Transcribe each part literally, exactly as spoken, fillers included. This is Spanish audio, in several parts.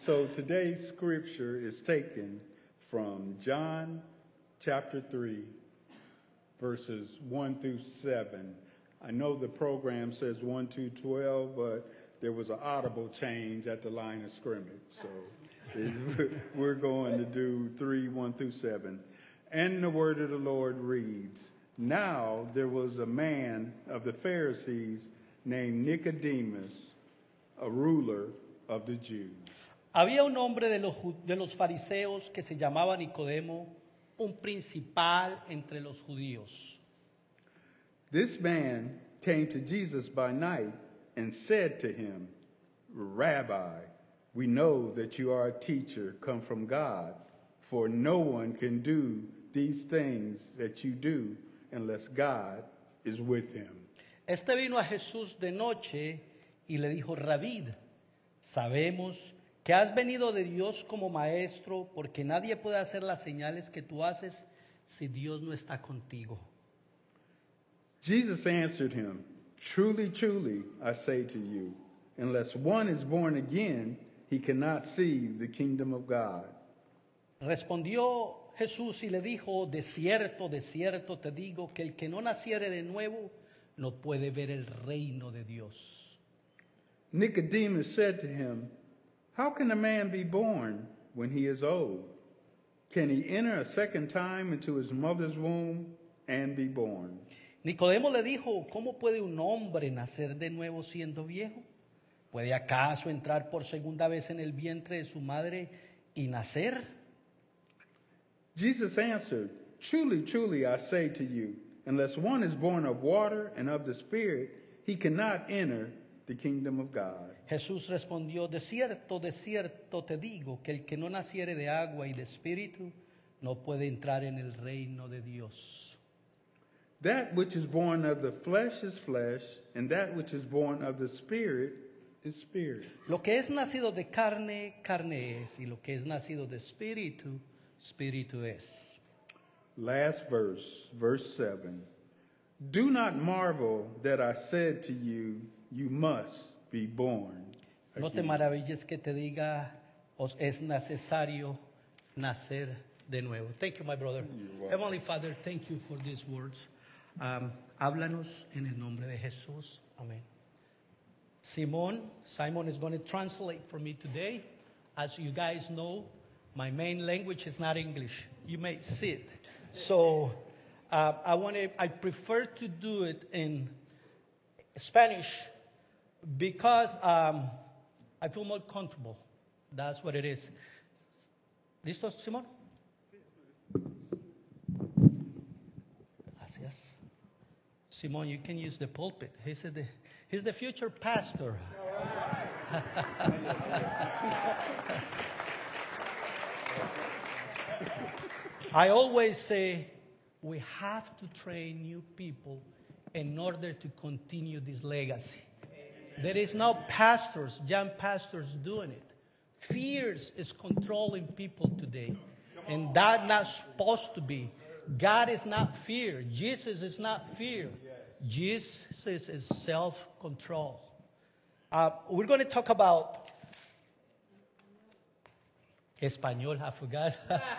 So today's scripture is taken from John chapter three, verses one through seven. I know the program says one to twelve, but there was an audible change at the line of scrimmage. So we're going to do three, one through seven. And the word of the Lord reads, Now there was a man of the Pharisees named Nicodemus, a ruler of the Jews. Había un hombre de los, de los fariseos que se llamaba Nicodemo, un principal entre los judíos. This man came to Jesus by night and said to him, Rabbi, we know that you are a teacher come from God, for no one can do these things that you do unless God is with him. Este vino a Jesús de noche y le dijo, Rabí, sabemos que has venido de Dios como maestro, porque nadie puede hacer las señales que tú haces si Dios no está contigo. Jesus answered him, Truly, truly, I say to you, unless one is born again, he cannot see the kingdom of God. Respondió Jesús y le dijo, de cierto, de cierto te digo que el que no naciere de nuevo no puede ver el reino de Dios. Nicodemus said to him, How can a man be born when he is old? Can he enter a second time into his mother's womb and be born? Nicodemo le dijo, ¿cómo puede un hombre nacer de nuevo siendo viejo? ¿Puede acaso entrar por segunda vez en el vientre de su madre y nacer? Jesus answered, Truly, truly, I say to you, unless one is born of water and of the Spirit, he cannot enter the kingdom of God. Jesús respondió, de cierto, de cierto te digo, que el que no naciere de agua y de espíritu no puede entrar en el reino de Dios. That which is born of the flesh is flesh, and that which is born of the Spirit is spirit. Lo que es nacido de carne, carne es, y lo que es nacido de espíritu, espíritu es. Last verse, verse seven. Do not marvel that I said to you, you must be born again. No te maravilles que te diga, os es necesario nacer de nuevo. Thank you, my brother. Heavenly Father, thank you for these words. Um, háblanos en el nombre de Jesús. Amén. Simon, Simon is going to translate for me today. As you guys know, my main language is not English. You may see it. So uh, I want to. I prefer to do it in Spanish because um, I feel more comfortable. That's what it is. ¿Listo, Simón? Gracias. Simón, you can use the pulpit. He's the, he's the future pastor. I always say we have to train new people in order to continue this legacy. There is no pastors, young pastors doing it. Fears is controlling people today. And that's not supposed to be. God is not fear. Jesus is not fear. Jesus is self-control. Uh, we're going to talk about Español, I forgot.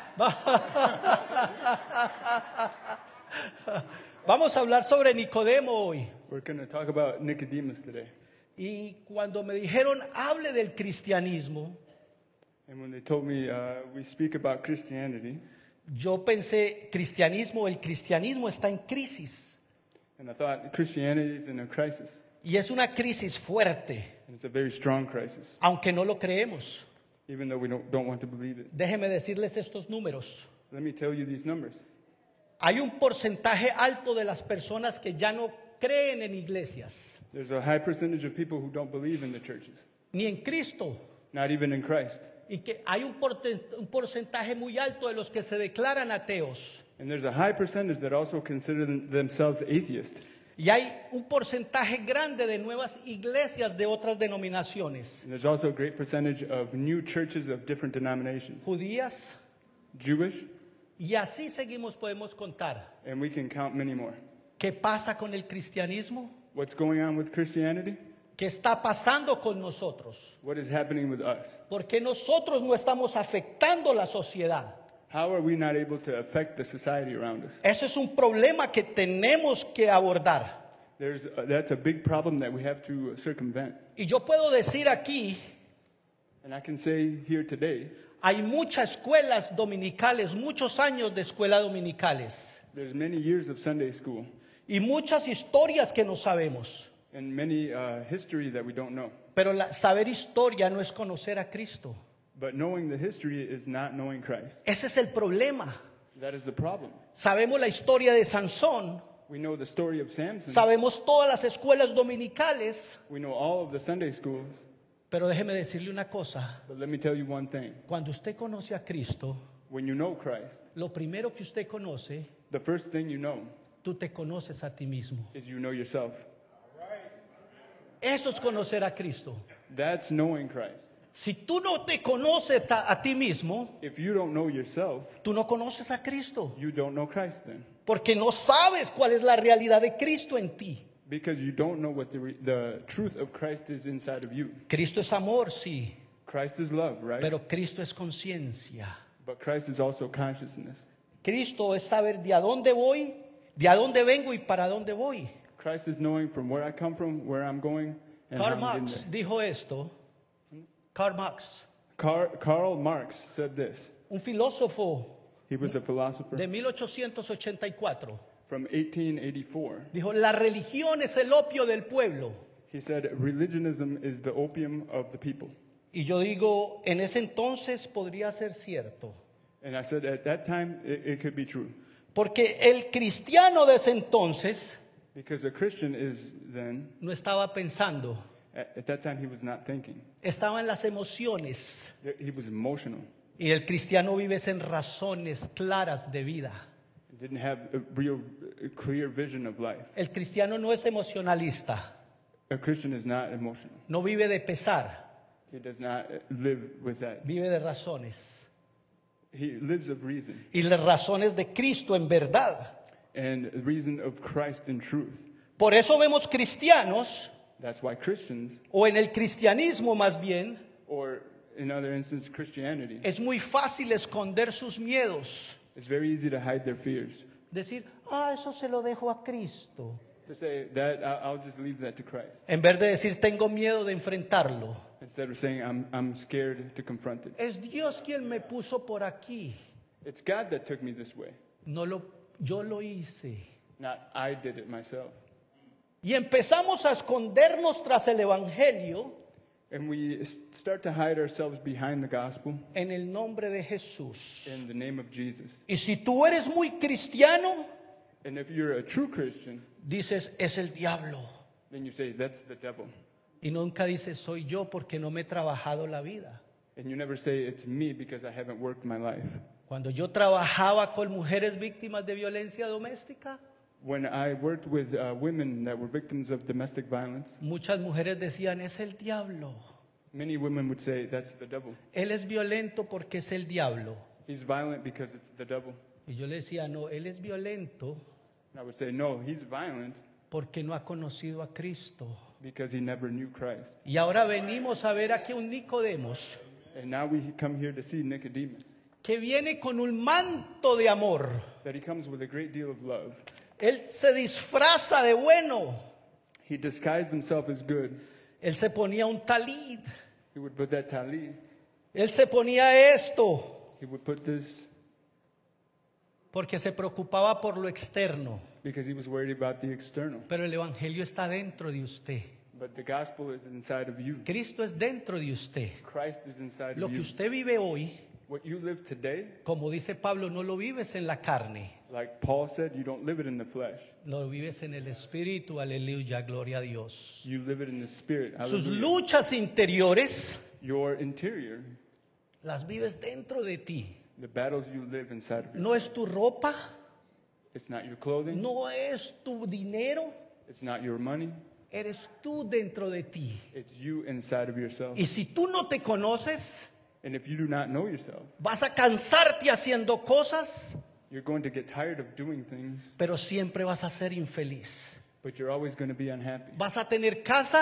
Vamos a hablar sobre Nicodemo hoy. We're going to talk about Nicodemus today. Y cuando me dijeron, hable del cristianismo, And when they told me uh, we speak about Christianity, yo pensé, cristianismo, el cristianismo está en crisis. and I thought Christianity is in a crisis. Y es una crisis fuerte, And it's a very strong crisis, aunque no lo creemos. even though we don't, don't want to believe it. Déjeme decirles estos números. Let me tell you these numbers. Hay un porcentaje alto de las personas que ya no creen en iglesias, There's a high percentage of people who don't believe in the churches, ni en Cristo. not even in Christ. Y que hay un, porten- un porcentaje muy alto de los que se declaran ateos. And there's a high percentage that also consider them, themselves atheist. Y hay un porcentaje grande de nuevas iglesias de otras denominaciones. And there's also a great percentage of new churches of different denominations, Judías, Jewish, y así seguimos, podemos contar. and we can count many more. ¿Qué pasa con el cristianismo? What's going on with Christianity? ¿Qué está pasando con nosotros? What is happening with us? ¿Por qué nosotros no estamos afectando la sociedad? How are we not able to affect the society around us? Eso es un problema que tenemos que abordar. There's, uh, that's a big problem that we have to circumvent. Y yo puedo decir aquí, And I can say here today, hay muchas escuelas dominicales, muchos años de escuela dominicales there's many years of Sunday school y muchas historias que no sabemos. and many uh, history that we don't know. Pero la- saber historia no es conocer a Cristo. But knowing the history is not knowing Christ. Ese es el problema. That is the problem. Sabemos la historia de Sansón, We know the story of Samson. sabemos todas las escuelas dominicales, We know all of the Sunday schools. pero déjeme decirle una cosa. But let me tell you one thing. Cuando usted conoce a Cristo, When you know Christ, lo primero que usted conoce, the first thing you know tú te conoces a ti mismo. is you know yourself. Eso es conocer a Cristo. That's knowing Christ. Si tú no te conoces ta- a ti mismo, If you don't know yourself, tú no conoces a Cristo, you don't know Christ then. porque no sabes cuál es la realidad de Cristo en ti. Because you don't know what the, re- the truth of Christ is inside of you. Cristo es amor, sí, Christ is love, right? pero Cristo es conciencia. But Christ is also consciousness. Cristo es saber de a dónde voy, de a dónde vengo y para dónde voy. Christ is knowing from where I come from, where I'm going, and Karl how I'm getting Marx there. dijo esto. Karl Marx, Car- Karl Marx said this. un filósofo He was a philosopher de mil ochocientos ochenta y cuatro, from eighteen eighty-four. dijo, la religión es el opio del pueblo. He said, religionism is the opium of the people. Y yo digo, en ese entonces podría ser cierto. And I said, at that time, it, it could be true. Porque el cristiano de ese entonces Because a Christian is then, no estaba pensando, at, at that time, he was not thinking. estaba en las emociones. He was emotional. Y el cristiano vive en razones claras de vida. He didn't have a real uh, clear vision of life. El cristiano no es emocionalista, A Christian is not emotional. no vive de pesar, He does not uh, live with that. vive de razones. He lives of reason. Y las razones de Cristo en verdad. And reason of Christ in truth. Por eso vemos cristianos, That's why Christians, o en el cristianismo más bien, or in other instances, Christianity, es muy fácil esconder sus miedos. it's very easy to hide their fears. Decir, ah, eso se lo dejo a Cristo. To say that, I- I'll just leave that to Christ. En vez de decir, tengo miedo de enfrentarlo. Instead of saying, I'm, I'm scared to confront it. Es Dios quien me puso por aquí. It's God that took me this way, No lo, yo lo hice. not I did it myself. Y empezamos a escondernos tras el Evangelio And we s- start to hide ourselves behind the gospel en el nombre de Jesús. in the name of Jesus. Y si tú eres muy cristiano, And if you're a true Christian, dices, es el diablo. then you say, that's the devil. Y nunca dices, soy yo porque no me he trabajado la vida. And you never say, it's me because I haven't worked my life. Cuando yo trabajaba con mujeres víctimas de violencia doméstica, When I worked with uh, women that were victims of domestic violence, muchas mujeres decían, es el diablo. many women would say, that's the devil. Él es violento porque es el diablo. He's violent because it's the devil. Y yo le decía, no, él es violento And I would say, no, he's violent porque no ha conocido a Cristo. because he never knew Christ. Y ahora venimos a ver aquí un Nicodemos And now we come here to see Nicodemus, que viene con un manto de amor. that he comes with a great deal of love. Él se disfraza de bueno. He disguised himself as good. Él se ponía un talid. He would put that talid. Él se ponía esto He would put this porque se preocupaba por lo externo. because he was worried about the external. Pero el Evangelio está dentro de usted. But the gospel is inside of you. Cristo es dentro de usted. Christ is inside Lo of que you. usted vive hoy, What you live today, como dice Pablo, no lo vives en la carne. like Paul said, you don't live it in the flesh. Lo vives en el Espíritu, aleluya, gloria a Dios. You live it in the spirit. Sus Hallelujah. luchas interiores Your interior, las vives dentro de ti. the battles you live inside of you. No es tu ropa, It's not your clothing. no es tu dinero, It's not your money. eres tú dentro de ti. It's you inside of yourself. Y si tú no te conoces, And if you do not know yourself, vas a cansarte haciendo cosas, you're going to get tired of doing things, pero siempre vas a ser infeliz. but you're always going to be unhappy. Vas a tener casa,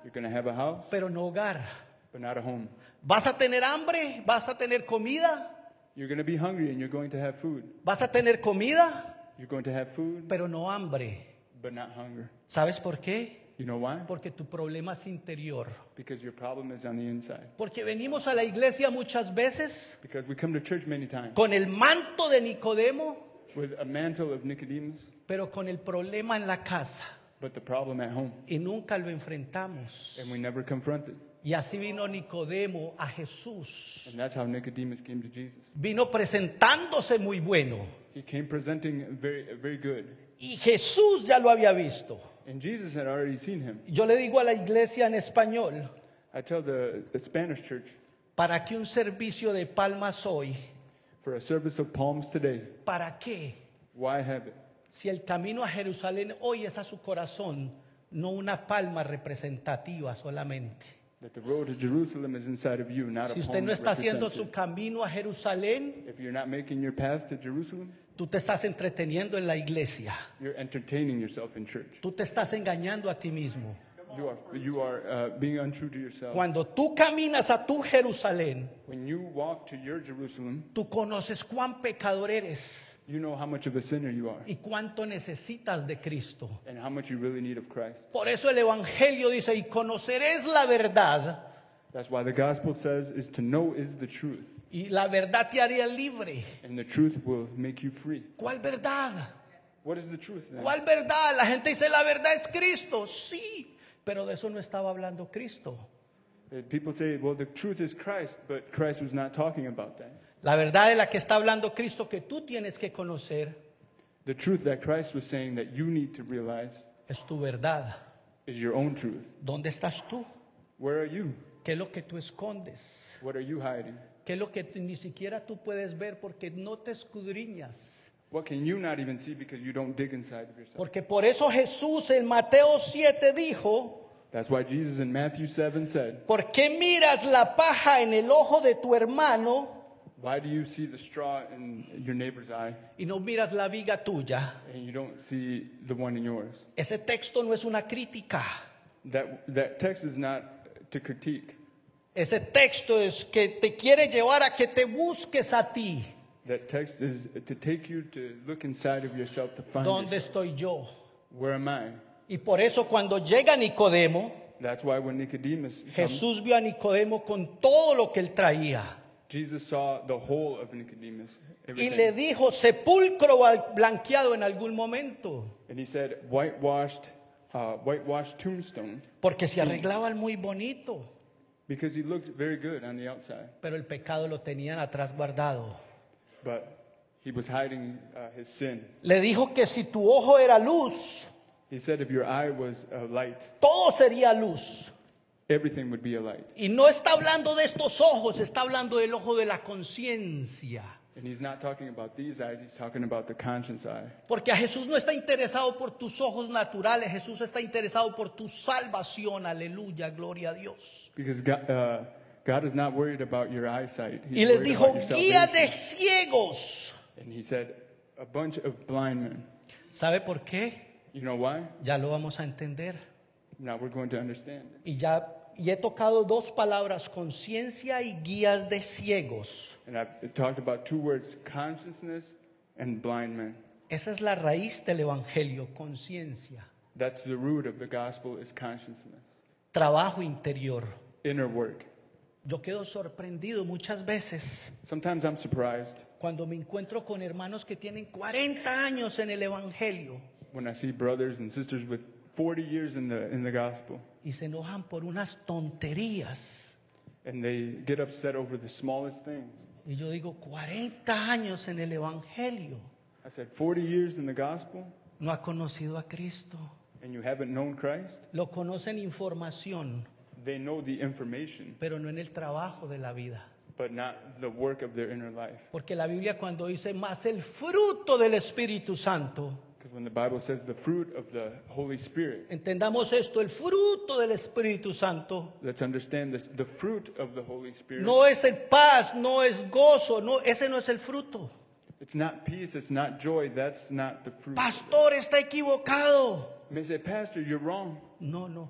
You're going to have a house, pero no hogar. but not a home. Vas a tener hambre, vas a tener comida, You're going to be hungry and you're going to have food. vas a tener comida, You're going to have food, pero no hambre. but not hunger. ¿Sabes por qué? You know why? Porque tu problema es interior. Because your problem is on the inside. Porque venimos a la iglesia muchas veces Because we come to church many times con el manto de Nicodemo, with a mantle of Nicodemus, pero con el problema en la casa. but the problem at home, Y nunca lo enfrentamos. and we never confront it. Y así vino Nicodemo a Jesús. And that's how Nicodemus came to Jesus. Vino presentándose muy bueno. He came presenting very, very good. Y Jesús ya lo había visto. And Jesus had already seen him. Yo le digo a la iglesia en español, I tell the, the Spanish church, ¿para qué un servicio de palmas hoy? for a service of palms today, ¿Para qué? why have it? Si el camino a Jerusalén hoy es a su corazón, no una palma representativa solamente. That the road to Jerusalem is inside of you, not Si a usted palm no that está haciendo represents su it. camino a Jerusalén, If you're not making your path to Jerusalem, tú te estás entreteniendo en la iglesia. you're entertaining yourself in church. Tú te estás engañando a ti mismo. You are, you are uh, being untrue to yourself. Cuando tú caminas a tu Jerusalén, When you walk to your Jerusalem, tú conoces cuán pecador eres you know how much of a sinner you are y cuánto necesitas de Cristo. and how much you really need of Christ. Por eso el Evangelio dice, y conoceréis la verdad, That's why the gospel says is to know is the truth, y la verdad te haría libre. and the truth will make you free. ¿Cuál verdad? What is the truth then? ¿Cuál verdad? La gente dice, la verdad es Cristo. Sí, pero de eso no estaba hablando Cristo. Uh, People say, well, the truth is Christ, but Christ was not talking about that. La verdad de la que está hablando Cristo que tú tienes que conocer The truth that Christ was saying that you need to realize es tu verdad. is your own truth. ¿Dónde estás tú? Where are you? ¿Qué es lo que tú escondes? What are you hiding? ¿Qué es lo que tú- ni siquiera tú puedes ver porque no te escudriñas? What can you not even see because you don't dig inside of yourself? Porque por eso Jesús en Mateo siete dijo, That's why Jesus in Matthew seven said, ¿por qué miras la paja en el ojo de tu hermano why do you see the straw in your neighbor's eye y no miras la viga tuya? and you don't see the one in yours? Ese texto no es una crítica. That, that text is not to critique. Ese texto es que te quiere llevar a que te busques a ti. That text is to take you to look inside of yourself to find ¿Dónde yourself. estoy yo? Where am I? Y por eso cuando llega Nicodemo, That's why when Nicodemus comes, Jesús vio a Nicodemo con todo lo que él traía. Jesus saw the whole of Nicodemus, Y everything. le dijo, sepulcro blanqueado en algún momento. And he said, whitewashed, uh, whitewashed tombstone, Porque se arreglaban muy bonito. because he looked very good on the outside. Pero el pecado lo tenían atrás guardado. But he was hiding uh, his sin. Le dijo que si tu ojo era luz, He said if your eye was a light, todo sería luz. everything would be a light. Y no está hablando de estos ojos, está hablando del ojo de la conciencia. And he's not talking about these eyes, he's talking about the conscience eye. Porque a Jesús no está interesado por tus ojos naturales, Jesús está interesado por tu salvación. Aleluya, gloria a Dios. Because God, uh, God is not worried about your eyesight. He's Y les worried dijo, about your guía salvation. de ciegos. And he said, a bunch of blind men. ¿Sabe por qué? You know why? Ya lo vamos a entender. Now we're going to understand. Y ya y he tocado dos palabras, conciencia y guías de ciegos. And I've talked about two words, consciousness and blind men. Esa es la raíz del evangelio, conciencia, That's the root of the gospel is consciousness, trabajo interior. inner work. Yo quedo sorprendido muchas veces Sometimes I'm surprised cuando me encuentro con hermanos que tienen cuarenta años en el evangelio when I see brothers and sisters with forty years in the, in the gospel, y se enojan por unas tonterías. and they get upset over the smallest things. Y yo digo, cuarenta años en el evangelio, I said, forty years in the gospel, no ha conocido a Cristo. and you haven't known Christ? Lo conocen información, They know the information, pero no en el trabajo de la vida. but not the work of their inner life. Porque la Biblia cuando dice más el fruto del Espíritu Santo, Because when the Bible says the fruit of the Holy Spirit, entendamos esto, el fruto del Espíritu Santo let's understand this. The fruit of the Holy Spirit, no es el paz, no es gozo, no, ese no es el fruto. it's not peace, it's not joy, that's not the fruit. Pastor, está equivocado. You may say, Pastor, you're wrong. No, no.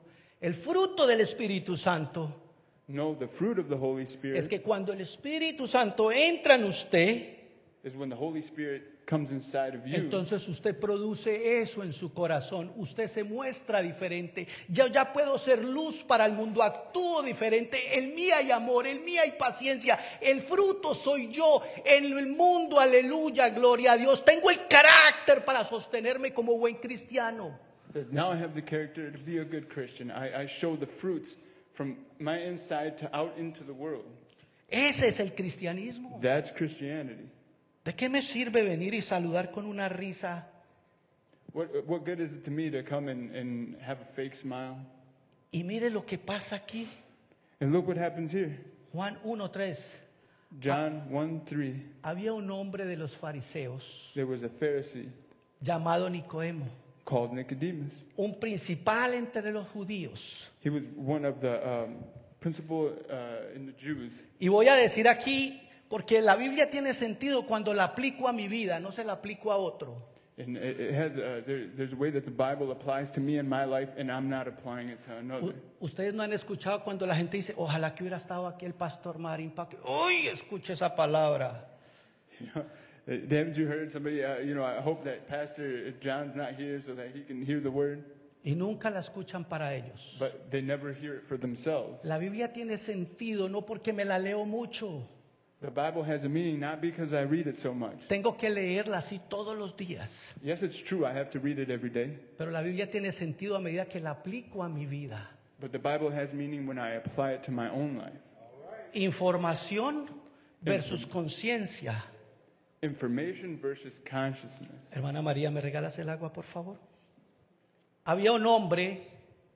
El fruto del Espíritu Santo No, the fruit of the Holy Spirit es que cuando el Espíritu Santo entra en usted, is when the Holy Spirit comes inside of you. entonces usted produce eso en su corazón. Usted se muestra diferente. Yo ya puedo ser luz para el mundo. Actúo diferente. En mí hay amor, en mí hay paciencia. El fruto soy yo. En el mundo, aleluya, gloria a Dios. Tengo el carácter para sostenerme como buen cristiano. So now I have the character to be a good Christian. I, I show the fruits from my inside to out into the world. Ese es el cristianismo. That's Christianity. ¿De qué me sirve venir y saludar con una risa? What, what good is it to me to come and, and have a fake smile? Y mire lo que pasa aquí. And look what happens here. Juan uno tres. John one three. Había un hombre de los fariseos There was a Pharisee llamado Nicodemo, called Nicodemus. un principal entre los judíos. He was one of the um, principal uh, in the Jews. Y voy a decir aquí, porque la Biblia tiene sentido cuando la aplico a mi vida, no se la aplico a otro. And it, it has a, there, there's a way that the Bible applies to me in my life, and I'm not applying it to another. U- Ustedes no han escuchado cuando la gente dice, ojalá que hubiera estado aquí el pastor Marín para que, uy, escuche esa palabra. You know, uh, haven't you heard somebody? Uh, you know, I hope that Pastor John's not here so that he can hear the word. Y nunca la escuchan para ellos. But they never hear it for themselves. La Biblia tiene sentido no porque me la leo mucho. The Bible has a meaning not because I read it so much. Tengo que leerla así todos los días. Yes, it's true. I have to read it every day. Pero la Biblia tiene sentido a medida que la aplico a mi vida. But the Bible has meaning when I apply it to my own life. Información versus conciencia. Information versus consciousness. Hermana María, ¿me regalas el agua, por favor? Había un hombre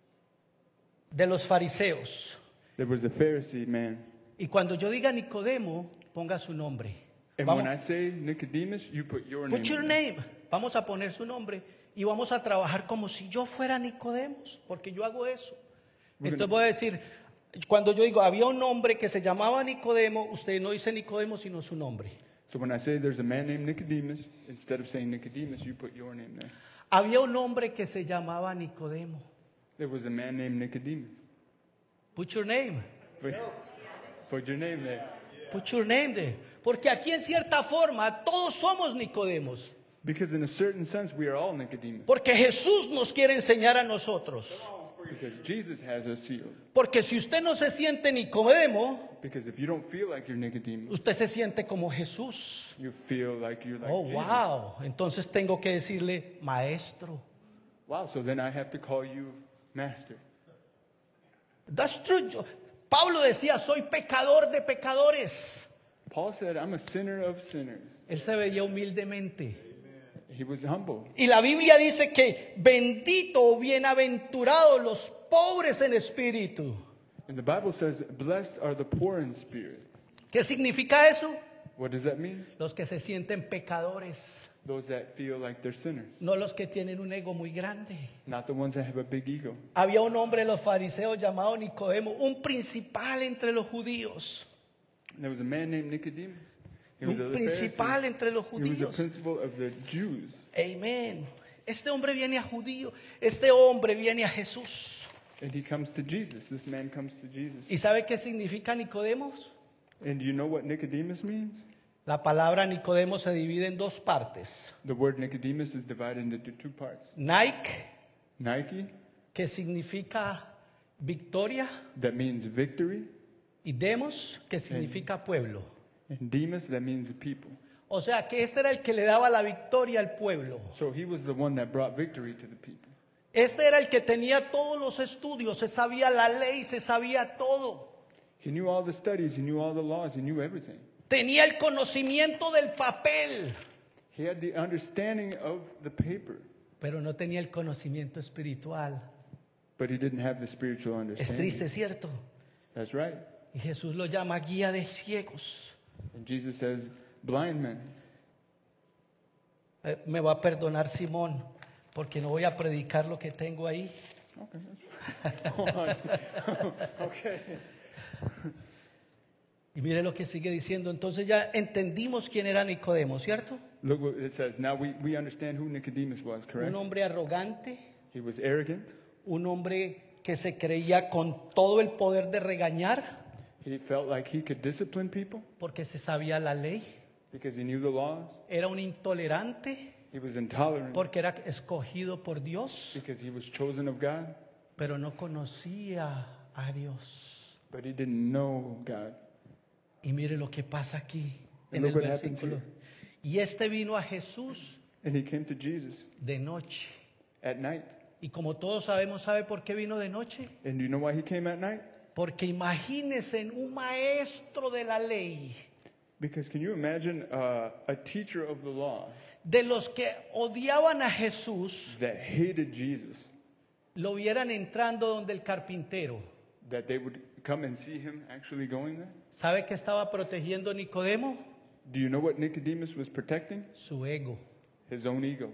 de los fariseos. There was a Pharisee man. Y cuando yo diga Nicodemo, ponga su nombre. And Vamos, when I say Nicodemus, you put your name. put your in there. name. Vamos a poner su nombre y vamos a trabajar como si yo fuera Nicodemos, porque yo hago eso. Entonces voy a decir, cuando yo digo, había un hombre que se llamaba Nicodemo, usted no dice Nicodemo, sino su nombre. So when I say there's a man named Nicodemus, instead of saying Nicodemus, you put your name there. Había un hombre que se llamaba Nicodemo. There was a man named Nicodemus. Put your name. Put, put your name there. Put your name there. Porque aquí en cierta forma todos somos Nicodemos. Because in a certain sense, we are all Nicodemus. Porque Jesús nos quiere enseñar a nosotros. Because Jesus has us sealed. Porque si usted no se siente Nicodemo, Because if you don't feel like you're Nicodemus, usted se siente como Jesús. you feel like you're like Oh, Jesus. wow. Entonces tengo que decirle maestro. Wow, so then I have to call you master. That's true. Yo- Pablo decía, soy pecador de pecadores. Paul said, I'm a sinner of sinners. Él se veía humildemente. He was humble. Y la Biblia dice que bendito o bienaventurado los pobres en espíritu. And the Bible says, blessed are the poor in spirit. ¿Qué significa eso? What does that mean? Los que se sienten pecadores, Those that feel like they're sinners. no los que tienen un ego muy grande. Not the ones that have a big ego. Había un hombre de los fariseos llamado Nicodemo, un principal entre los judíos. There was a man named Nicodemus. He was Un a principal Pharisee. entre los He was the judíos. principal of the Jews. Amén. Este hombre viene a judío. Este hombre viene a Jesús. And he comes to Jesus. This man comes to Jesus. ¿Y sabe qué significa Nicodemos? And do you know what Nicodemus means? La palabra Nicodemo se divide en dos partes. The word Nicodemus is divided into two parts. Nike, Nike, que significa victoria, that means victory, y demos, que significa pueblo. and Demas, that means people. O sea que este era el que le daba la victoria al pueblo. So he was the one that brought victory to the people. Este era el que tenía todos los estudios, se sabía la ley, se sabía todo. He knew all the studies, he knew all the laws, he knew everything. Tenía el conocimiento del papel, He had the understanding of the paper, pero no tenía el conocimiento espiritual. but he didn't have the spiritual Es understanding. triste, ¿cierto? That's right. Y Jesús lo llama guía de ciegos. And Jesus says, blind men. Eh, me va a perdonar Simón, porque no voy a predicar lo que tengo ahí. Okay, that's fine. Okay. Y mire lo que sigue diciendo. Entonces ya entendimos quién era Nicodemo, ¿cierto? Look what it says. Now we, we understand who Nicodemus was, correct? Un hombre arrogante, He was arrogant. un hombre que se creía con todo el poder de regañar He felt like he could discipline people porque se sabía la ley. because he knew the laws. Era un intolerante He was intolerant porque era escogido por Dios, because he was chosen of God, pero no conocía a Dios. but he didn't know God. Y mire lo que pasa aquí And en el look what happens versículo. Y este vino a Jesús And he came to Jesus de noche. at night. Y como todos sabemos, ¿sabe por qué vino de noche? And do you know why he came at night? Porque imagínense un maestro de la ley, Because can you imagine uh, a teacher of the law de los que odiaban a Jesús, that hated Jesus, lo vieran entrando donde el carpintero? that they would come and see him actually going there? ¿Sabe qué estaba protegiendo Nicodemo? Do you know what Nicodemus was protecting? Su ego. His own ego.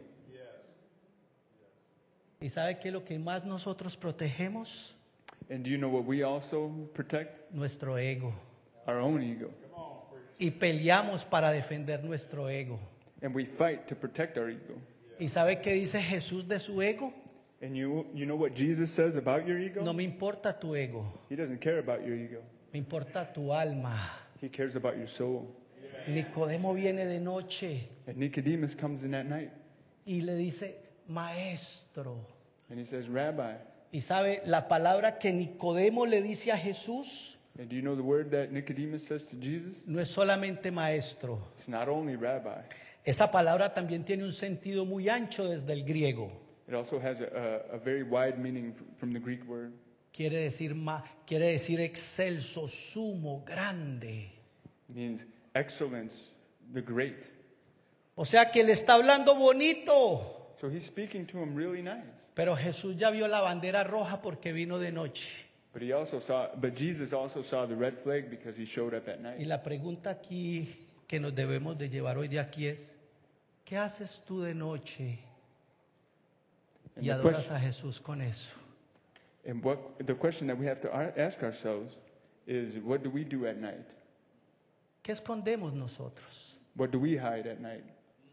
¿Y sabe qué es lo que más nosotros protegemos? And do you know what we also protect? Nuestro ego. Our own ego. Y peleamos para defender nuestro ego. And we fight to protect our ego. ¿Y sabe qué dice Jesús de su ego? And you, you know what Jesus says about your ego? No me importa tu ego, He doesn't care about your ego. me importa tu alma. He cares about your soul. Nicodemo viene de noche And Nicodemus comes in at night y le dice, maestro. and he says, Rabbi. Y sabe, la palabra que Nicodemo le dice a Jesús And do you know the word that Nicodemus says to Jesus? no es solamente maestro. It's not only rabbi. Esa palabra también tiene un sentido muy ancho desde el griego. It also has a, a, a very wide meaning f- from the Greek word. Quiere decir, ma- quiere decir excelso, sumo, grande. It means excellence, the great. O sea que le está hablando bonito. So he's speaking to him really nice. Pero Jesús ya vio la bandera roja porque vino de noche. But he also saw, but Jesus also saw the red flag because he showed up at Y night. la pregunta aquí que nos debemos de llevar hoy de aquí es, ¿qué haces tú de noche And y the, adoras question, a Jesús con eso? and what, the question that we have to ar- ask ourselves is, what do we do at night? ¿Qué escondemos nosotros? What do we hide at night?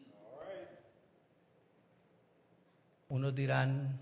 Unos dirán,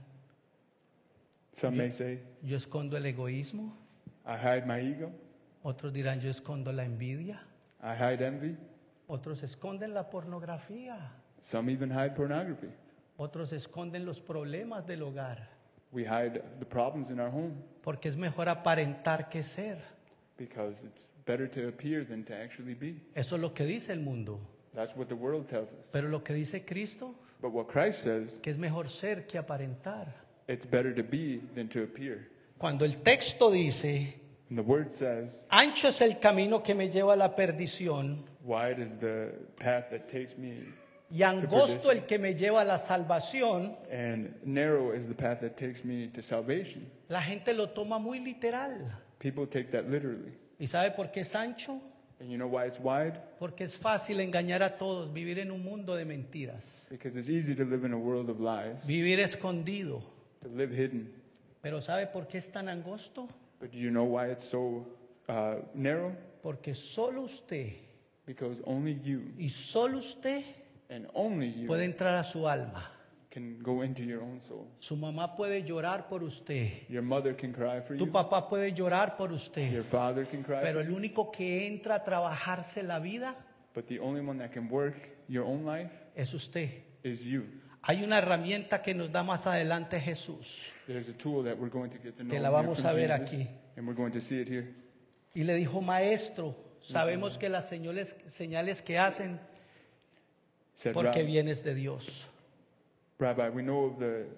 Some may say, yo escondo el egoísmo. I hide my ego. Otros dirán, yo escondo la envidia. I hide envy. Otros esconden la pornografía. Some even hide pornography. Otros esconden los problemas del hogar. We hide the problems in our home Porque es mejor aparentar que ser. because it's better to appear than to actually be. Eso es lo que dice el mundo. That's what the world tells us. Pero lo que dice Cristo, But what Christ says, que es mejor ser que aparentar. it's better to be than to appear. Cuando el texto dice, And the word says, ancho es el camino que me lleva a la perdición wide is the path that takes me, y angosto el que me lleva a la salvación, and narrow is the path that takes me to salvation. la gente lo toma muy literal. People take that literally. ¿Y sabe por qué es ancho? And you know why it's wide? Porque es fácil engañar a todos, vivir en un mundo de mentiras, Because it's easy to live in a world of lies, vivir escondido. to live hidden. Pero ¿sabe por qué es tan angosto? But do you know why it's so uh, narrow? Porque solo usted Because only you y solo usted and only you puede entrar a su alma. can go into your own soul. Su mamá puede llorar por usted. Your mother can cry for Tu you. papá puede llorar por usted. Your father can cry Pero for el you. único que entra a trabajarse la vida But the only one that can work your own life es usted. is you. Hay una herramienta que nos da más adelante Jesús. There's a tool that we're going to get to know Que la here vamos from a ver Jesus, aquí. and we're going to see it here. Y le dijo, maestro, sabemos que las señales, señales que hacen Said, porque Rabbi, vienes de Dios. Rabbi, we know of the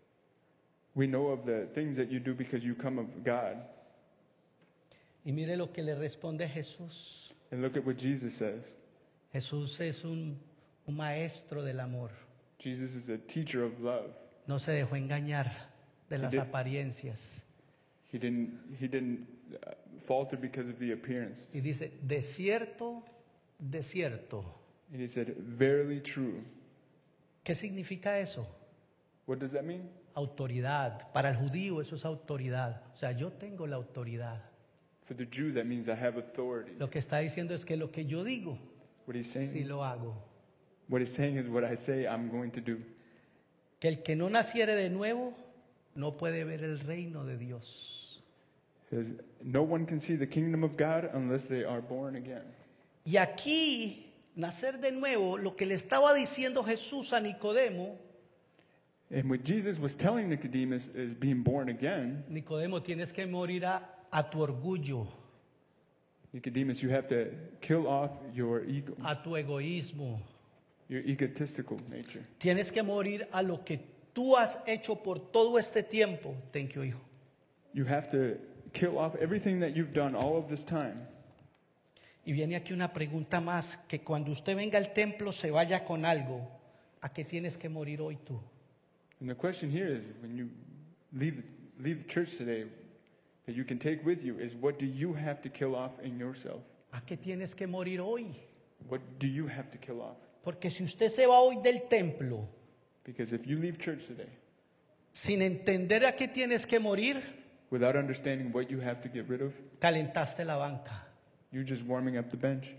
we know of the things that you do because you come of God. Y mire lo que le responde Jesús. And look at what Jesus says. Jesús es un, un maestro del amor. Jesus is a teacher of love. No se dejó engañar de las did. apariencias. He didn't he didn't uh, falter because of the appearance. Y dice, de cierto, de cierto. And he said, "Verily true." ¿Qué significa eso? What does that mean? Autoridad. Para el judío eso es autoridad. O sea, yo tengo la autoridad. For the Jew, that means I have authority. Lo que está diciendo es que lo que yo digo, What he's saying, sí lo hago. what he's saying is what I say I'm going to do. Que el que no naciere de nuevo no puede ver el reino de Dios. It says, no one can see the kingdom of God unless they are born again. Y aquí, nacer de nuevo, lo que le estaba diciendo Jesús a Nicodemo, And what Jesus was telling Nicodemus is being born again. Nicodemo, tienes que morir a, a tu orgullo, Nicodemus, you have to kill off your ego, a tu egoísmo. your egotistical nature. Tienes que morir a lo que tú has hecho por todo este tiempo. Thank you, hijo. You have to kill off everything that you've done all of this time. Y viene aquí una pregunta más, que cuando usted venga al templo se vaya con algo. ¿A qué tienes que morir hoy tú? And the question here is, when you leave, leave the church today, that you can take with you is, what do you have to kill off in yourself? ¿A qué tienes que morir hoy? What do you have to kill off? Porque si usted se va hoy del templo Because if you leave church today sin entender a qué tienes que morir, without understanding what you have to get rid of, calentaste la banca. you're just warming up the bench.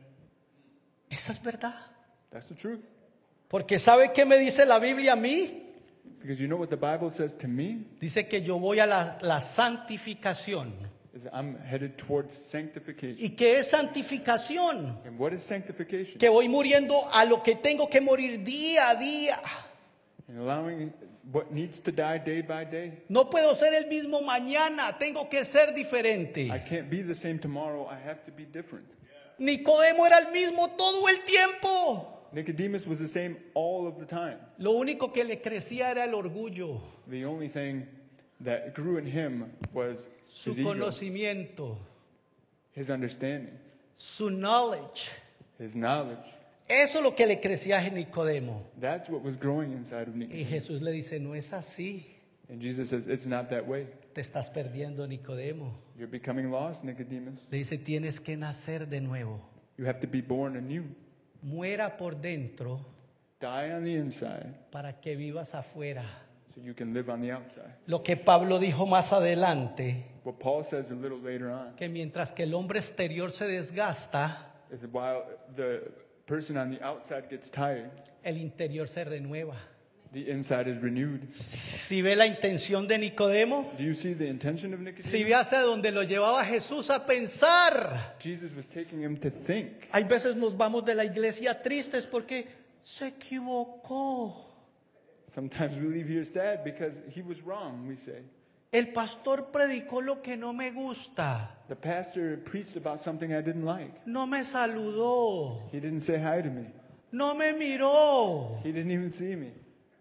Esa es verdad. That's the truth. Porque ¿sabe qué me dice la Biblia a mí? Because you know what the Bible says to me? Dice que yo voy a la, la santificación. Is that I'm headed towards sanctification. ¿Y qué es santificación? And what is sanctification? Que voy muriendo a lo que tengo que morir día a día. And allowing what needs to die day by day. No puedo ser el mismo mañana, tengo que ser I diferente. can't be the same tomorrow. I have to be different. Nicodemo era el mismo todo el tiempo. Nicodemus was the same all of the time. Lo único que le crecía era el orgullo, The only thing that grew in him was su his ego, conocimiento, his understanding, su knowledge. his knowledge. Eso es lo que le crecía a Nicodemo. That's what was growing inside of Y Nicodemus. Jesús le dice, no es así. And Jesus says, it's not that way. Te estás perdiendo, Nicodemo. You're becoming lost, Nicodemus. Le dice, tienes que nacer de nuevo. You have to be born anew. Muera por dentro Die on the inside para que vivas afuera. so you can live on the outside. Lo que Pablo dijo más adelante, What Paul says a little later on que mientras que el hombre exterior se desgasta, is that while the person on the outside gets tired, el interior se renueva. the inside is renewed. Si ve la intención de Nicodemo, Do you see the intention of Nicodemus? si ve hacia donde lo llevaba Jesús a pensar. Jesus was taking him to think. Hay veces nos vamos de la iglesia tristes porque se equivocó. Sometimes we leave here sad because he was wrong, we say. El pastor predicó lo que no me gusta. The pastor preached about something I didn't like. No me saludó. He didn't say hi to me. No me miró. He didn't even see me.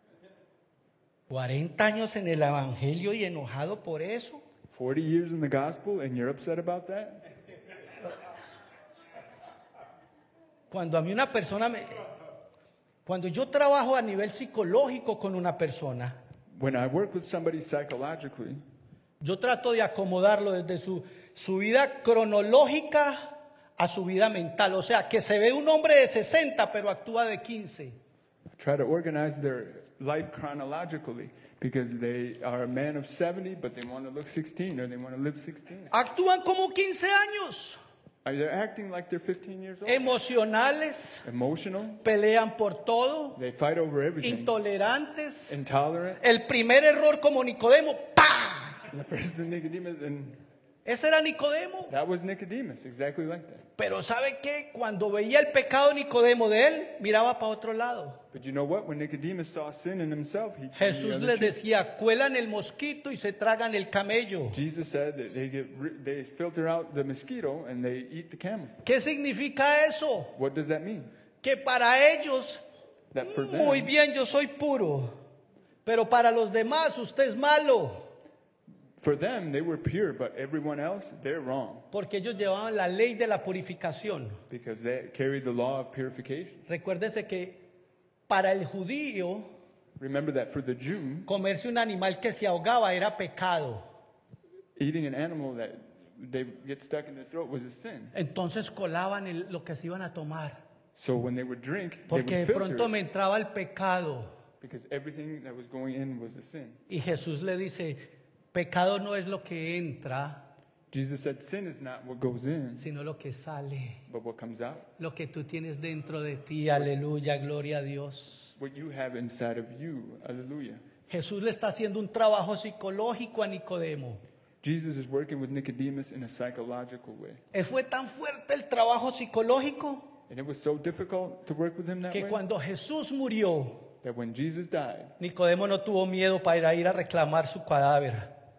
cuarenta años en el evangelio y enojado por eso. forty years in the gospel and you're upset about that? Cuando a mí una persona me... Cuando yo trabajo a nivel psicológico con una persona, When I work with somebody psychologically, yo trato de acomodarlo desde su, su vida cronológica a su vida mental. O sea, que se ve un hombre de sesenta pero actúa de quince. I try to organize their life chronologically because they are a man of seventy, but they want to look sixteen or they want to live sixteen. Actúan como quince años. Are they acting like they're fifteen years old? Emocionales, Emotional. pelean por todo, They fight over everything. intolerantes. Intolerant. El primer error como Nicodemo, ¡pah! And the first of Nicodemus, and Ese era Nicodemo. that was Nicodemus, exactly like that. Pero ¿sabe qué? Cuando veía el pecado Nicodemo de él, miraba para otro lado. But you know what? When Nicodemus saw sin in himself, he turned the Jesús other les cheek. decía, cuelan el mosquito y se tragan el camello. Jesus said that they get ri- they filter out the mosquito and they eat the camel. ¿Qué significa eso? What does that mean? Que para ellos, That for muy them, bien, yo soy puro. Pero para los demás, usted es malo. for them they were pure, but everyone else they're wrong Porque ellos llevaban la ley de la purificación. because they carried the law of purification. Recuérdese que para el judío, Remember that for the Jew, comerse un animal que se ahogaba era pecado. eating an animal that they get stuck in the throat was a sin. Entonces colaban el- lo que se iban a tomar. So when they would drink, they Porque de would filter pronto it me entraba el pecado. because everything that was going in was a sin. Y Jesús le dice, pecado no es lo que entra, Jesus said, sin is not what goes in, sino lo que sale. but what comes out. Lo que tú tienes dentro de ti. Aleluya, gloria a Dios. What you have inside of you. Hallelujah. Jesús le está haciendo un trabajo psicológico a Nicodemo. Jesus is working with Nicodemus in a psychological way. Eh, Fue tan fuerte el trabajo psicológico And it was so difficult to work with him that que way cuando Jesús murió, that when Jesus died, Nicodemo no tuvo miedo para ir a, ir a reclamar su cadáver,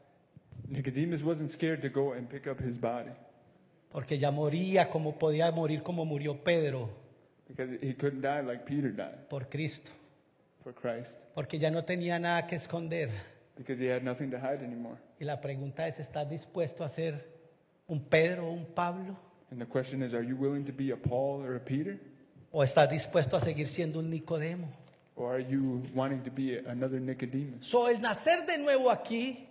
Nicodemus wasn't scared to go and pick up his body porque ya moría como podía morir como murió Pedro because he couldn't die like Peter died por Cristo, for Christ porque ya no tenía nada que esconder. because he had nothing to hide anymore. Y la pregunta es, ¿estás dispuesto a ser un Pedro o un Pablo? And the question is, are you willing to be a Paul or a Peter? ¿O estás dispuesto a seguir siendo un Nicodemo? Or are you wanting to be another Nicodemus? So, el nacer de nuevo aquí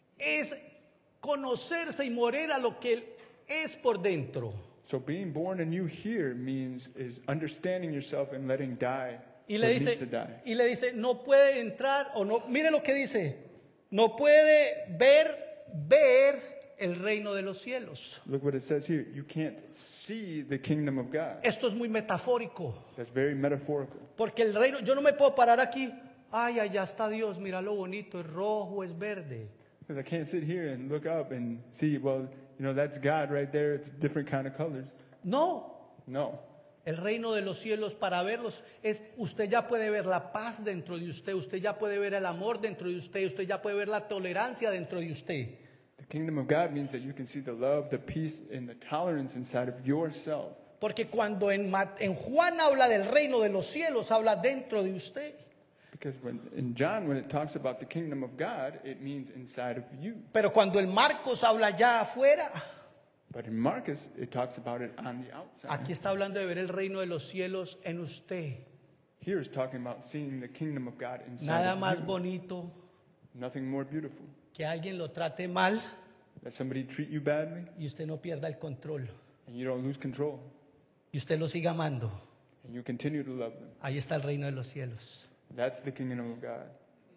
es conocerse y morir a lo que él es por dentro. So being born anew here means is understanding yourself and letting die Y what le needs dice, to die. y le dice, no puede entrar, o no, mire lo que dice, no puede ver, ver el reino de los cielos. Look what it says here. You can't see the kingdom of God. Esto es muy metafórico, That's very metaphorical. porque el reino, yo no me puedo parar aquí, ay, allá está Dios, mira lo bonito, es rojo, es verde. Because I can't sit here and look up and see, well, you know, that's God right there. It's different kind of colors. No, No. el reino de los cielos para verlos es, usted ya puede ver la paz dentro de usted, usted ya puede ver el amor dentro de usted, usted ya puede ver la tolerancia dentro de usted. The kingdom of God means that you can see the love, the peace, and the tolerance inside of yourself. Porque cuando en, Ma- en Juan habla del reino de los cielos, habla dentro de usted. Because when in John, when it talks about the kingdom of God, it means inside of you. Pero cuando en Marcos habla ya afuera, But in Marcus, it talks about it on the outside. aquí está hablando de ver el reino de los cielos en usted. Here is talking about seeing the kingdom of God inside Nada of más you. bonito Nothing more beautiful. que alguien lo trate mal That somebody treat you badly y usted no pierda el control and you don't lose control y usted lo siga amando. and you continue to love them. Ahí está el reino de los cielos. That's the kingdom of God.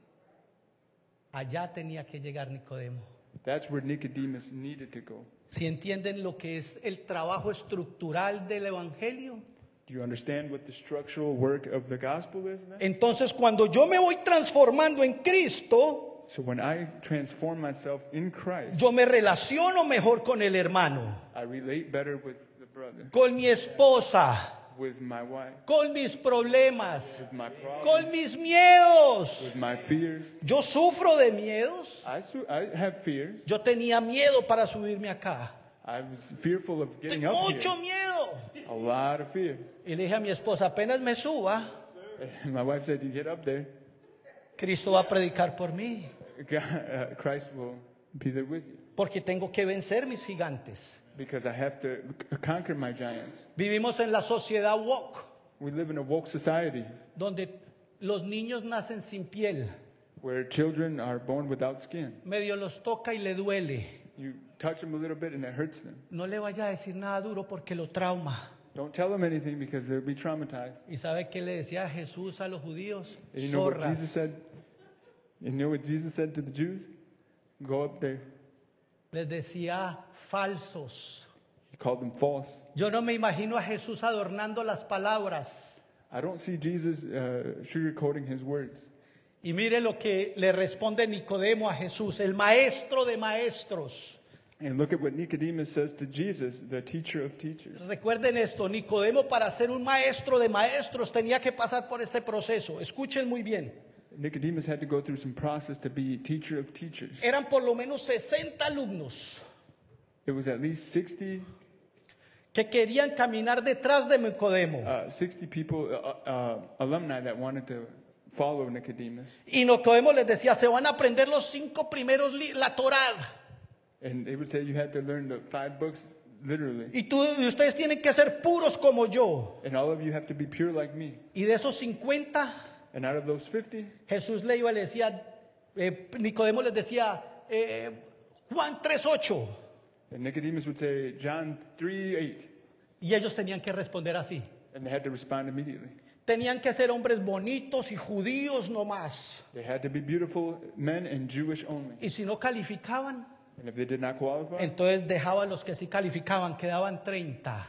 Allá tenía que llegar Nicodemo. That's where Nicodemus needed to go. Si entienden lo que es el trabajo estructural del evangelio, Do you understand what the structural work of the gospel is then? entonces cuando yo me voy transformando en Cristo, So when I transform myself in Christ, yo me relaciono mejor con el hermano, I relate better with the brother, con mi esposa, with my wife, con mis problemas, with my con problems, mis miedos. with my fears. Yo sufro de miedos. I, su- I have fears. Yo tenía miedo para subirme acá. I was fearful of getting Tengo up mucho here. miedo. A lot of fear. Y le dije a mi esposa, apenas me suba, My wife said, you get up there, Cristo va a predicar por mí. God, uh, Christ will be there with you. Porque tengo que vencer mis gigantes. Because I have to c- conquer my giants. Vivimos en la sociedad woke, We live in a woke society donde los niños nacen sin piel. where children are born without skin. Medio los toca y le duele. You touch them a little bit and it hurts them. No le vaya a decir nada duro porque lo trauma. Don't tell them anything because they'll be traumatized. ¿Y sabe qué le decía Jesús a los judíos? And you know what Zorras. Jesus said? You know what Jesus said to the Jews? Go up there. Les decía falsos. He called them false. Yo no me imagino a Jesús adornando las palabras. I don't see Jesus uh, sugarcoating his words. Y mire lo que le responde Nicodemo a Jesús, el maestro de maestros. And look at what Nicodemus says to Jesus, the teacher of teachers. Recuerden esto, Nicodemo para ser un maestro de maestros tenía que pasar por este proceso. Escuchen muy bien. Nicodemus had to go through some process to be teacher of teachers. Eran por lo menos sesenta alumnos It was at least sixty, que querían caminar detrás de Nicodemo. uh, sixty people, uh, uh, alumni that wanted to follow Nicodemus. Y Nicodemo les decía, se van a aprender los cinco primeros, li- la Torá. And they would say you had to learn the five books literally. Y, tú, y ustedes tienen que ser puros como yo. And all of you have to be pure like me. Y de esos cincuenta, And out of those fifty, Jesús le iba y le decía, eh, Nicodemo les decía, eh, Juan tres ocho. and Nicodemus would say John three eight. Y ellos tenían que responder así. And they had to respond immediately. Tenían que ser hombres bonitos y judíos nomás. They had to be beautiful men and Jewish only. Y si no calificaban, And if they did not qualify, entonces dejaban los que sí calificaban, quedaban treinta.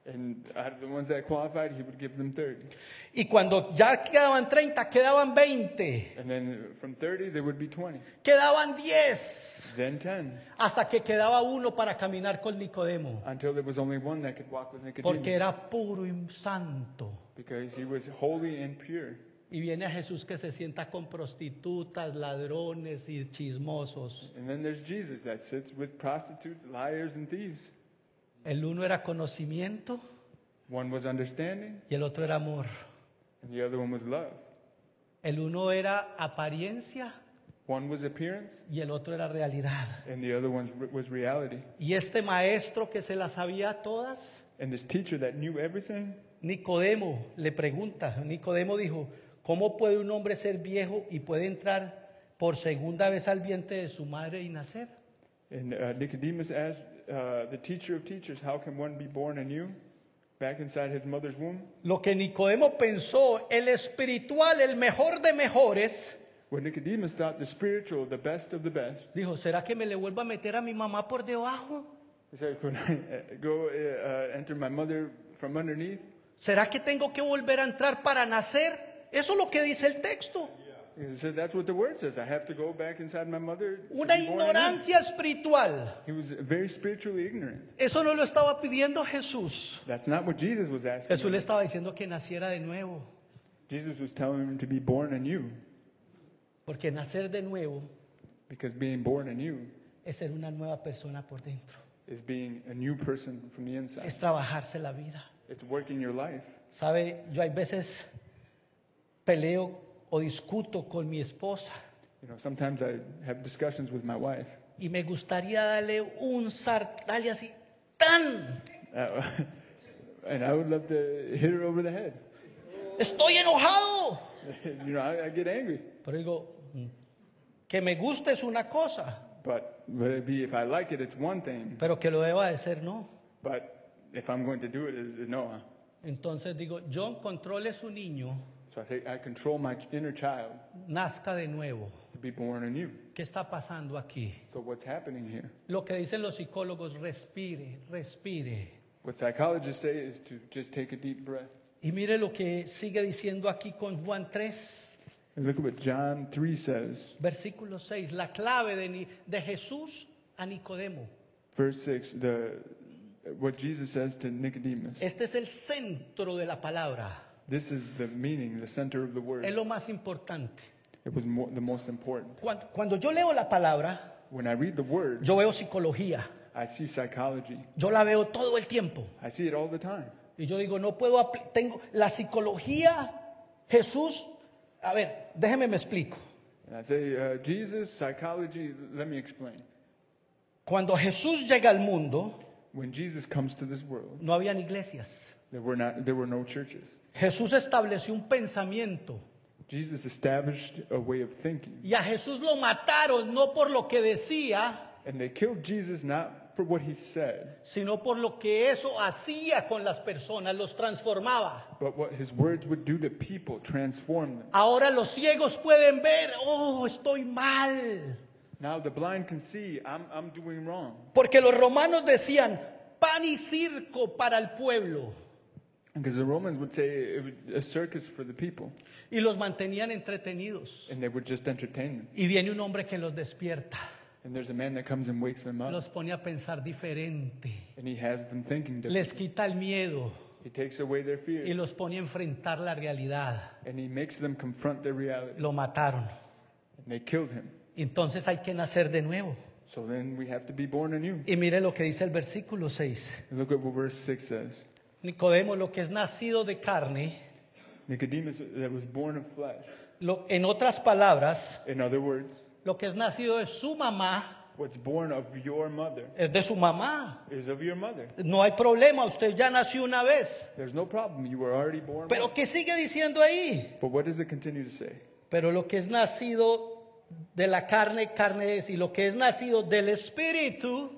And out of the ones that qualified, he would give them thirty. Y cuando ya quedaban treinta, quedaban veinte, And then from thirty, there would be twenty. quedaban diez, Then ten. hasta que quedaba uno para caminar con Nicodemo, Until there was only one that could walk with porque Nicodemus. era puro y santo. Because he was holy and pure. Y viene a Jesús que se sienta con prostitutas, ladrones y chismosos. And then there's Jesus that sits with prostitutes, liars, and thieves. El uno era conocimiento One was understanding, y el otro era amor. and the other one was love. El uno era apariencia One was appearance, y el otro era realidad. and the other one was reality. Y este maestro que se las sabía todas, And this teacher that knew everything, Nicodemo le pregunta, Nicodemo dijo, ¿cómo puede un hombre ser viejo y puede entrar por segunda vez al vientre de su madre y nacer? and uh, Nicodemus asked uh, the teacher of teachers, how can one be born anew, back inside his mother's womb? Lo que Nicodemo pensó, el espiritual, el mejor de mejores, What Nicodemus thought, the spiritual, the best of the best. dijo, ¿será que me le vuelvo a meter a mi mamá por debajo? He said, could I uh, go uh, enter my mother from underneath? ¿Será que tengo que volver a entrar para nacer? Eso es lo que dice el texto. He said, that's what the word says. I have to go back inside my mother. to Una be born anew." ignorancia espiritual. He was very spiritually ignorant. Eso no lo estaba pidiendo Jesús. That's not what Jesus was asking. Jesús him. le estaba diciendo que naciera de nuevo. Jesus was telling him to be born anew, Porque nacer de nuevo because being born anew es ser una nueva persona por dentro. is being a new person from the inside. Es trabajarse la vida. It's working your life. ¿Sabe? Yo hay veces peleo o discuto con mi esposa You know, sometimes I have discussions with my wife, y me gustaría darle un sartalle así, tan. uh, and I would love to hit her over the head. Estoy enojado. You know, I, I get angry. Pero digo, mm, que me guste es una cosa, But, but it'd be, if I like it, it's one thing. pero que lo deba de ser no. But if I'm going to do it, is no. Entonces digo, John, controle su niño, So I say, I control my inner child nazca de nuevo. to be born anew. ¿Qué está pasando aquí? So what's happening here? Lo que dicen los psicólogos, respire, respire. What psychologists say is to just take a deep breath. Y mire lo que sigue diciendo aquí con Juan tres, And look at what John three says. versículo seis, la clave de, Ni- de Jesús a Nicodemo. Verse six, the, what Jesus says to Nicodemus. Este es el centro de la palabra, This is the meaning, the center of the es word. lo más importante. It was more, the most important. Cuando, cuando yo leo la palabra, When I read the word, yo veo psicología, I see psychology. yo la veo todo el tiempo. I see it all the time. Y yo digo, no puedo, apl- tengo la psicología, Jesús, a ver, déjeme me explico. And I say, uh, Jesus, psychology, let me explain. Cuando Jesús llega al mundo, When Jesus comes to this world, no habían iglesias. there were, not, there were no churches. Jesús estableció un pensamiento Jesus established a way of thinking. y a Jesús lo mataron no por lo que decía, And they killed Jesus not for what he said, sino por lo que eso hacía con las personas, los transformaba. but what his words would do to people, transform them. Ahora los ciegos pueden ver, oh, estoy mal. Now the blind can see, I'm, I'm doing wrong. Porque los romanos decían, pan y circo para el pueblo. Because the Romans would say it was a circus for the people, Y los mantenían entretenidos. and they would just entertain them. Y viene un hombre que los despierta, And there's a man that comes and wakes them up, los pone a pensar diferente, and he has them thinking differently. les quita el miedo He takes away their y fears, los pone a enfrentar la realidad. and he makes them confront their reality. Lo mataron. And they killed him. Entonces hay que nacer de nuevo. So then we have to be born anew. Y mire lo que dice el versículo seis. And look at what verse six says. Nicodemo, lo que es nacido de carne, Nicodemus that was born of flesh. lo- en otras palabras, In other words, lo que es nacido de su mamá what's born of your mother es de su mamá. is of your mother. No hay problema, usted ya nació una vez. There's no problem. You were already born. Pero once. ¿qué sigue diciendo ahí? But what does it continue to say? Pero lo que es nacido de la carne, carne es, y lo que es nacido del espíritu,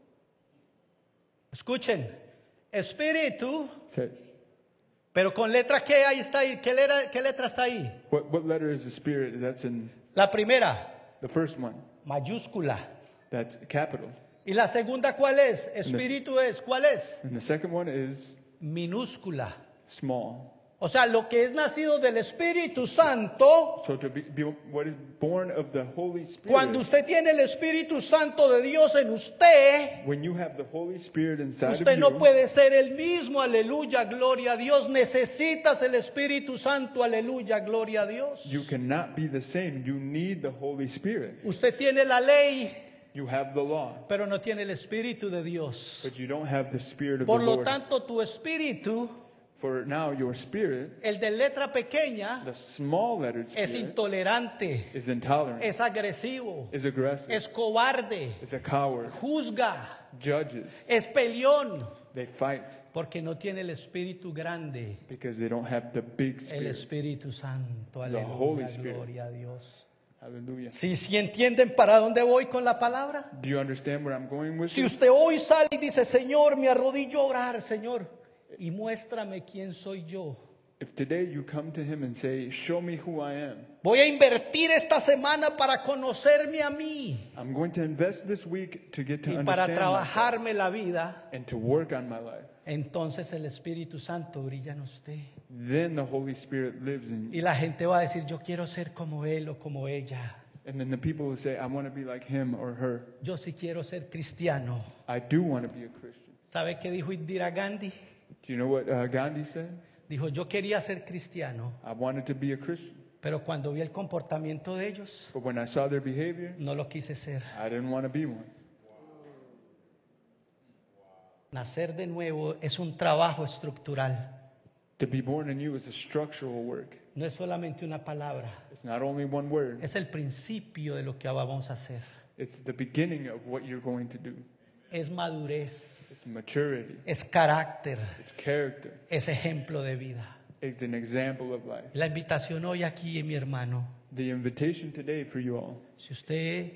escuchen, espíritu, Say, pero con letra ¿qué ahí está ahí? ¿Qué letra, qué letra está ahí? what, what letter is the spirit? That's in La primera, the first one. mayúscula. That's capital. Y la segunda, ¿cuál es? Espíritu es, ¿cuál es? And the second one is minúscula. small. O sea, lo que es nacido del Espíritu Santo, So to be, be what is born of the Holy Spirit. cuando usted tiene el Espíritu Santo de Dios en usted, When you have the Holy Spirit inside usted of you, no puede ser el mismo, aleluya, gloria a Dios. Necesitas el Espíritu Santo, aleluya, gloria a Dios. you cannot be the same. You need the Holy Spirit. Usted tiene la ley, You have the law, pero no tiene el Espíritu de Dios. but you don't have the Spirit of Por the lo Lord. tanto, tu espíritu, For now, your spirit, el de letra pequeña, the small lettered es spirit, intolerante, is intolerant, es agresivo, is aggressive, es cobarde, is a coward, juzga, judges. es peleón, They fight porque no tiene el Espíritu grande, because they don't have the big el spirit. Espíritu Santo. The Holy Aleluya, Spirit. gloria a Dios. Hallelujah. Si, si entienden para dónde voy con la palabra. Do you understand where I'm going with Si this? usted hoy sale y dice, Señor, me arrodillo a orar, Señor, y muéstrame quién soy yo. If today you come to him and say, show me who I am, Voy a invertir esta semana para conocerme a mí I'm going to invest this week to get to y para understand myself trabajarme la vida. and to work on my life. Entonces el Espíritu Santo brilla en usted. Then the Holy Spirit lives in Y you. la gente va a decir, yo quiero ser como él o como ella. And then the people will say, I want to be like him or her. Yo sí quiero ser cristiano. I do want to be a Christian. ¿Sabe qué dijo Indira Gandhi? Do you know what uh, Gandhi said? Dijo, yo quería ser cristiano, I wanted to be a Christian. pero cuando vi el comportamiento de ellos, But when I saw their behavior, no lo quise ser. I didn't want to be one. Nacer de nuevo es un trabajo estructural. To be born anew is a structural work. No es solamente una palabra, It's not only one word. es el principio de lo que vamos a hacer. It's the beginning of what you're going to do. Es madurez, It's maturity. es carácter, It's character. es ejemplo de vida. It's an example of life. La invitación hoy aquí, mi hermano, The invitation today for you all, si usted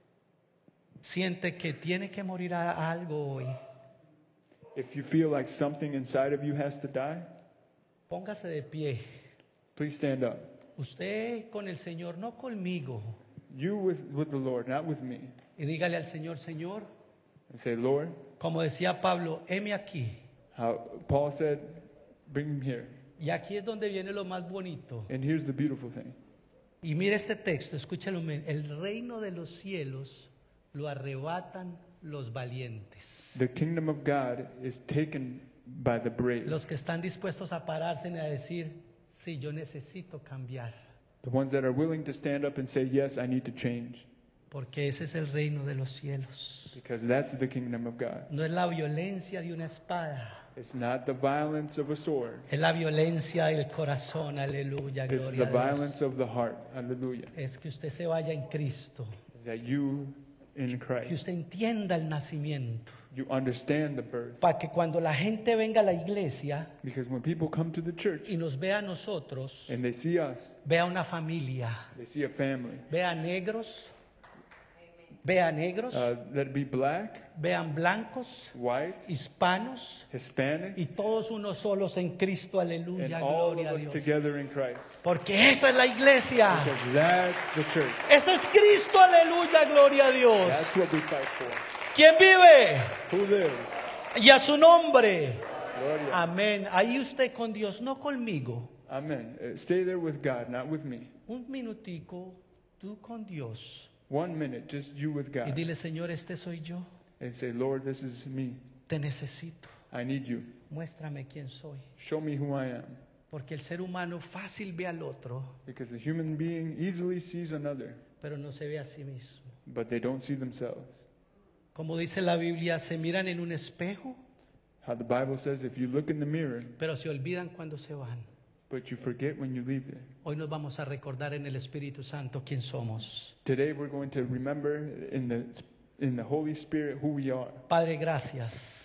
siente que tiene que morir a algo hoy, if you feel like something inside of you has to die, póngase de pie. please stand up. Usted con el Señor, no conmigo. You with, with the Lord, not with me. Y dígale al Señor, Señor, And say, Lord, como decía Pablo, heme aquí. how Paul said, bring him here. Y aquí es donde viene lo más bonito. And here's the beautiful thing. Y mire este texto, escúchalo. El reino de los cielos lo arrebatan los valientes. The kingdom of God is taken by the brave, Los que están dispuestos a pararse y a decir, sí, yo necesito cambiar. the ones that are willing to stand up and say, yes, I need to change, Porque ese es el reino de los cielos. because that's the kingdom of God. No es la violencia de una espada. It's not the violence of a sword. Es la violencia del corazón. Aleluya, It's the gloria a Dios. violence of the heart. Hallelujah. Es que usted se vaya en Cristo. That you in Que Christ, usted entienda el nacimiento. you understand the birth. Para que cuando la gente venga a la iglesia Because when people come to the church y nos vea a nosotros, and they see us, vea una familia, they see a family. vea negros, vea negros, Uh, let it be black, vean blancos, white, hispanos Hispanic, y todos unos solos en Cristo. and Aleluya, all gloria of a us Dios. together in Christ. Porque esa es la iglesia. Because that's the church. Ese es Cristo, aleluya, gloria a Dios. That's what we fight for. ¿Quién vive? Who lives? Y a su nombre. Gloria. Amén. Ahí usted con Dios, no conmigo. Amen. Uh, stay there with God, not with me. Un minutico, tú con Dios. One minute, just you with Y God. dile, Señor, este soy yo. And say, Lord, this is me. Te necesito. I need you. Muéstrame quién soy. Show me who I am. Porque el ser humano fácil ve al otro, Because the human being easily sees another, pero no se ve a sí mismo. but they don't see themselves. Como dice la Biblia, se miran en un espejo, How the Bible says, if you look in the mirror, pero se olvidan cuando se van. but you forget when you leave there. Hoy nos vamos a recordar en el Espíritu Santo quién somos. Today we're going to remember in the in the Holy Spirit who we are. Padre, gracias.